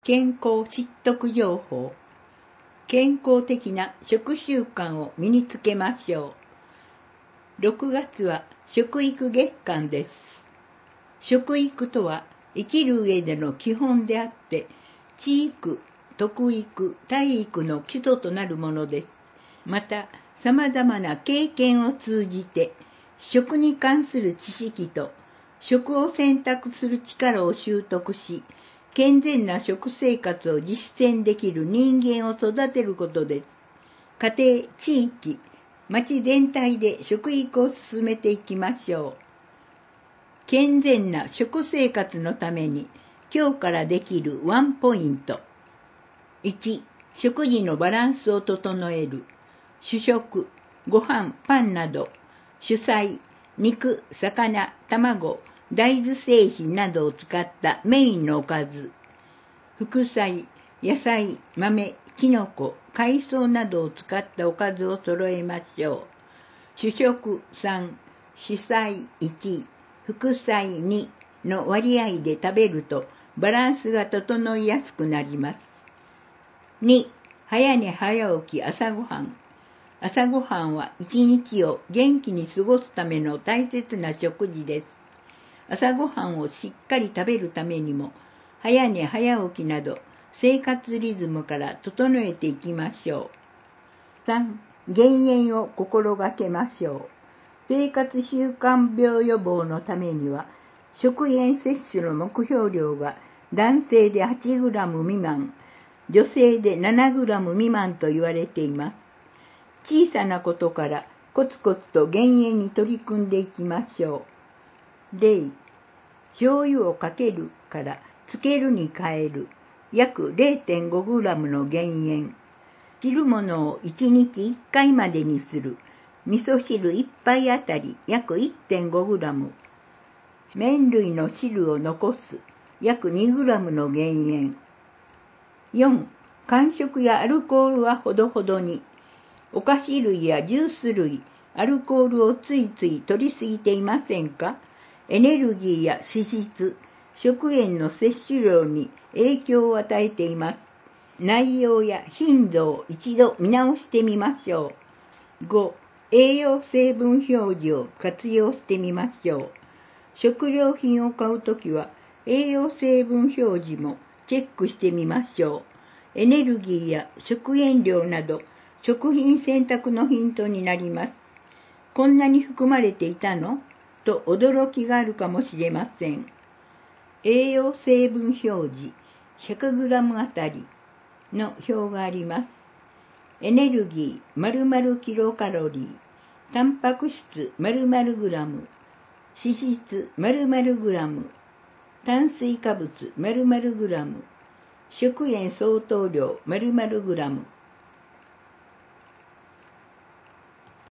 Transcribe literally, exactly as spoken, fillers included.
健康知得情報。健康的な食習慣を身につけましょう。ろくがつは食育月間です。食育とは生きる上での基本であって、知育、徳育、体育の基礎となるものです。また、様々な経験を通じて、食に関する知識と食を選択する力を習得し、健全な食生活を実践できる人間を育てることです。家庭、地域、町全体で食育を進めていきましょう。健全な食生活のために今日からできるワンポイント。いち、食事のバランスを整える。主食、ご飯、パンなど、主菜、肉、魚、卵、大豆製品などを使ったメインのおかず。副菜、野菜、豆、きのこ、海藻などを使ったおかずを揃えましょう。主食さん、主菜いち、副菜にの割合で食べるとバランスが整いやすくなります。に、早寝早起き朝ごはん。朝ごはんは一日を元気に過ごすための大切な食事です。朝ごはんをしっかり食べるためにも、早寝早起きなど生活リズムから整えていきましょう。さん、減塩を心がけましょう。生活習慣病予防のためには、食塩摂取の目標量が男性で はちグラム 未満、女性で ななグラム 未満と言われています。小さなことからコツコツと減塩に取り組んでいきましょう。例、醤油をかけるからつけるに変える、約 れいてんごグラム の減塩。汁物をいちにちいっかいまでにする。味噌汁いっぱいあたり約 いってんごグラム。麺類の汁を残す。約 にグラム の減塩。よん、間食やアルコールはほどほどに。お菓子類やジュース類、アルコールをついつい摂りすぎていませんか？エネルギーや脂質、食塩の摂取量に影響を与えています。内容や頻度を一度見直してみましょう。ご、栄養成分表示を活用してみましょう。食料品を買うときは栄養成分表示もチェックしてみましょう。エネルギーや食塩量など食品選択のヒントになります。こんなに含まれていたの？と驚きがあるかもしれません。栄養成分表示 ひゃくグラム あたりの表があります。エネルギー〇〇キロカロリー、タンパク質〇〇グラム、脂質〇〇グラム、炭水化物〇〇グラム、食塩相当量〇〇グラム。